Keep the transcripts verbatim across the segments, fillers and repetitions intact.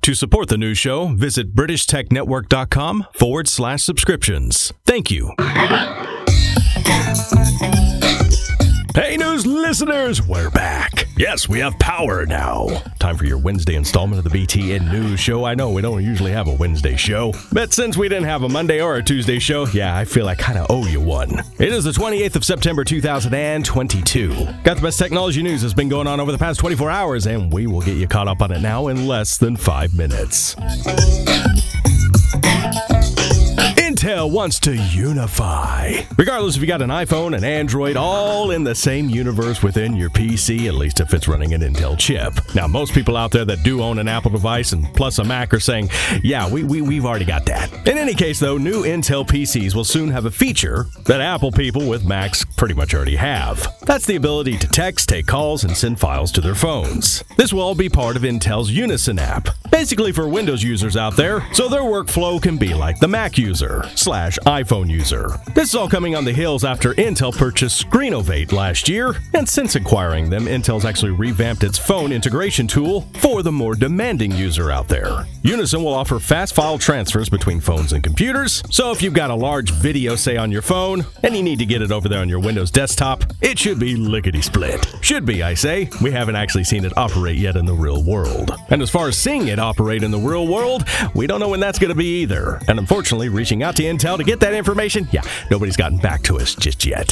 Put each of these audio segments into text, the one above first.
To support the news show, visit BritishTechNetwork.com forward slash subscriptions. Thank you. Hey, news listeners, we're back. Yes, we have power now. Time for your Wednesday installment of the B T N News Show. I know we don't usually have a Wednesday show, but since we didn't have a Monday or a Tuesday show, yeah, I feel I kind of owe you one. It is the twenty-eighth of September, two thousand twenty-two. Got the best technology news that's been going on over the past twenty-four hours, and we will get you caught up on it now in less than five minutes. Intel wants to unify. Regardless if you got an iPhone, an Android, all in the same universe within your P C, at least if it's running an Intel chip. Now, most people out there that do own an Apple device and plus a Mac are saying, yeah, we, we, we've already got that. In any case, though, new Intel P Cs will soon have a feature that Apple people with Macs pretty much already have. That's the ability to text, take calls, and send files to their phones. This will all be part of Intel's Unison app, basically for Windows users out there, so their workflow can be like the Mac user slash iPhone user. This is all coming on the heels after Intel purchased Screenovate last year, and since acquiring them, Intel's actually revamped its phone integration tool for the more demanding user out there. Unison will offer fast file transfers between phones and computers, so if you've got a large video, say, on your phone, and you need to get it over there on your Windows desktop, it should be lickety-split. Should be, I say. We haven't actually seen it operate yet in the real world. And as far as seeing it operate in the real world, we don't know when that's going to be either. And unfortunately, reaching out to Intel to get that information, yeah, nobody's gotten back to us just yet.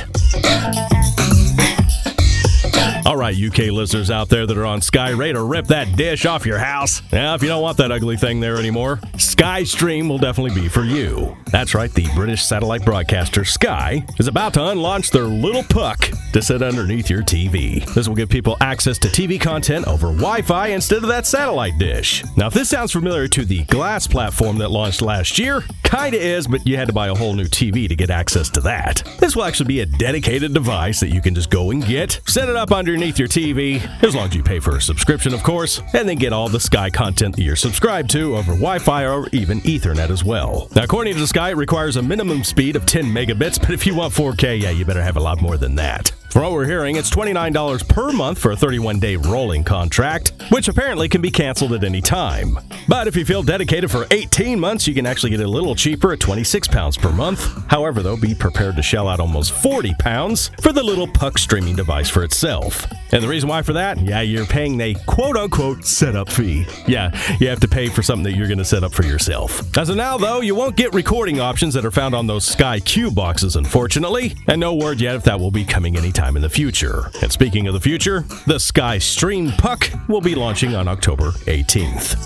All right, U K listeners out there that are on Sky, ready to rip that dish off your house. Now, if you don't want that ugly thing there anymore, Skystream will definitely be for you. That's right, the British satellite broadcaster Sky is about to unlaunch their little puck to sit underneath your T V. This will give people access to T V content over Wi-Fi instead of that satellite dish. Now, if this sounds familiar to the Glass platform that launched last year, kinda is, but you had to buy a whole new T V to get access to that. This will actually be a dedicated device that you can just go and get, set it up underneath your T V, as long as you pay for a subscription, of course, and then get all the Sky content that you're subscribed to over Wi-Fi or even Ethernet as well. Now, according to Sky, it requires a minimum speed of ten megabits, but if you want four K, yeah, you better have a lot more than that. From what we're hearing, it's twenty-nine dollars per month for a thirty-one day rolling contract, which apparently can be canceled at any time. But if you feel dedicated for eighteen months, you can actually get it a little cheaper at twenty-six pounds per month. However, though, be prepared to shell out almost forty pounds for the little puck streaming device for itself. And the reason why for that? Yeah, you're paying a quote-unquote setup fee. Yeah, you have to pay for something that you're going to set up for yourself. As of now, though, you won't get recording options that are found on those Sky Q boxes, unfortunately. And no word yet if that will be coming anytime in the future. And speaking of the future, the Sky Stream Puck will be launching on October eighteenth.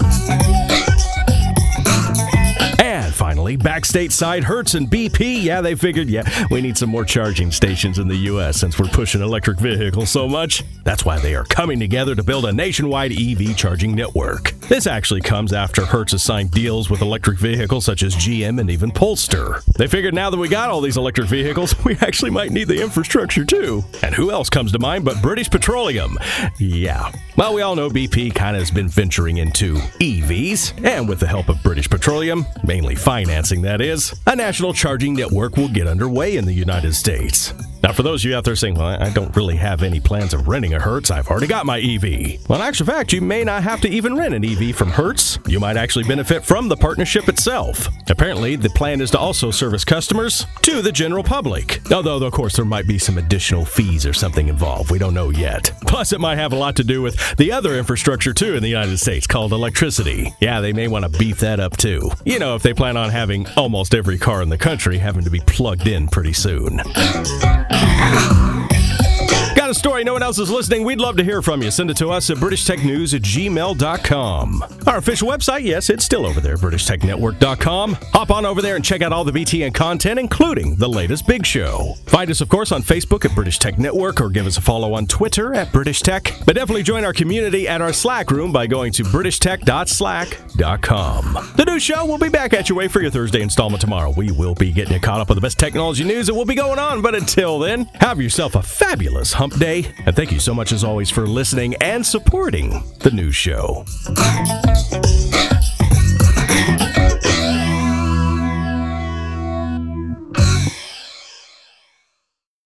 And finally, back stateside, Hertz and B P, yeah, they figured, yeah, we need some more charging stations in the U S since we're pushing electric vehicles so much. That's why they are coming together to build a nationwide E V charging network. This actually comes after Hertz has signed deals with electric vehicles such as G M and even Polestar. They figured now that we got all these electric vehicles, we actually might need the infrastructure too. And who else comes to mind but British Petroleum? Yeah. Well, we all know B P kind of has been venturing into E Vs, and with the help of British Petroleum, mainly financing that is, a national charging network will get underway in the United States. Now, for those of you out there saying, well, I don't really have any plans of renting a Hertz, I've already got my E V. Well, in actual fact, you may not have to even rent an E V from Hertz. You might actually benefit from the partnership itself. Apparently, the plan is to also service customers to the general public. Although, of course, there might be some additional fees or something involved. We don't know yet. Plus, it might have a lot to do with the other infrastructure, too, in the United States called electricity. Yeah, they may want to beef that up, too. You know, if they plan on having almost every car in the country having to be plugged in pretty soon. Got a story no one else is listening? We'd love to hear from you. Send it to us at british tech news at gmail dot com. Our official website, yes, it's still over there, british tech network dot com. Hop on over there and check out all the B T N content, including the latest Big Show. Find us, of course, on Facebook at British Tech Network, or give us a follow on Twitter at British Tech. But definitely join our community at our Slack room by going to british tech dot slack dot com. The new show will be back at your way for your Thursday installment tomorrow. We will be getting you caught up with the best technology news that will be going on. But until then, have yourself a fabulous hump day. And thank you so much, as always, for listening and supporting the news show.